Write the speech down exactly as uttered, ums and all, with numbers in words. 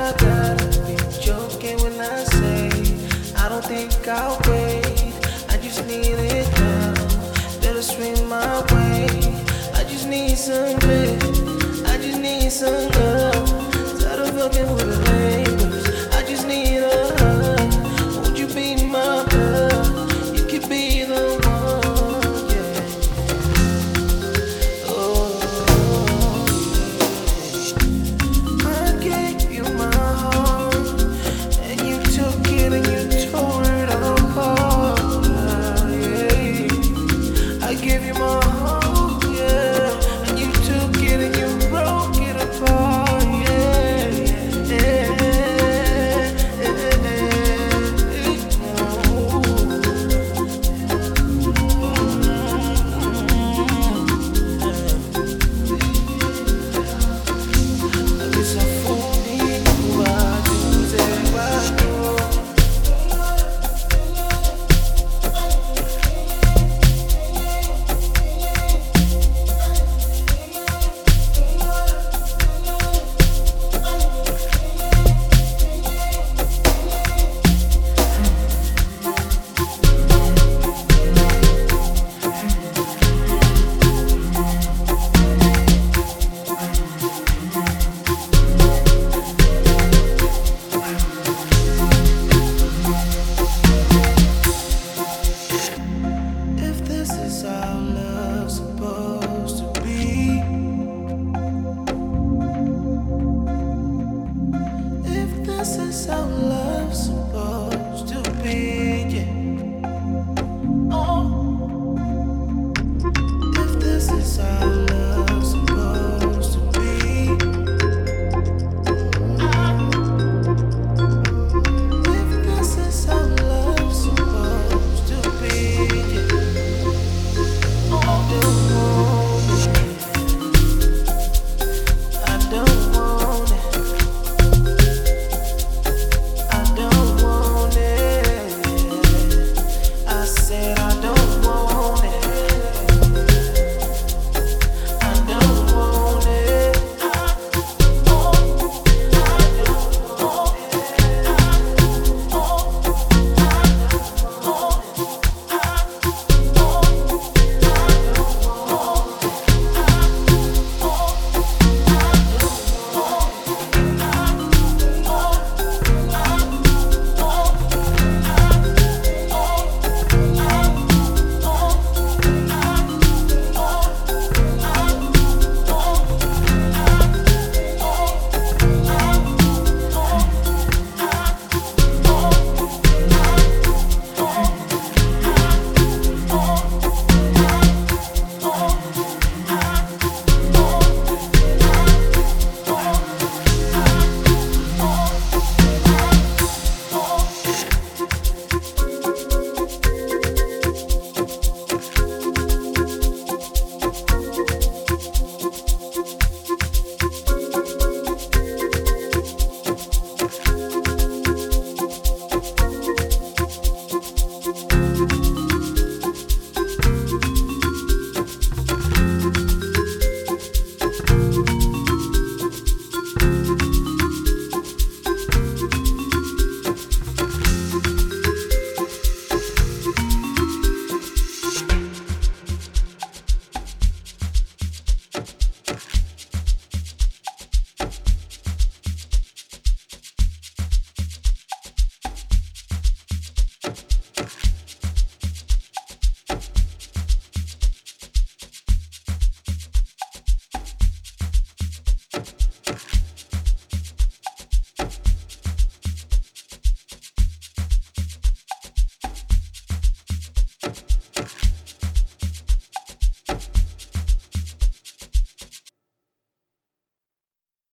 I gotta be joking when I say I don't think I'll wait. I just need it now. Better swing my way. I just need some bliss. I just need some love. Tired of fucking with the labels. I just need a hug. Won't you be my girl? You could be the one, yeah. Oh, I gave you my heart, and you took it and you tore it apart, yeah. I gave you my heart, yeah, and you took it and you broke it apart, yeah, yeah, Esa funiva, tu te guardo. If this is how love's supposed to be, if this is how love's supposed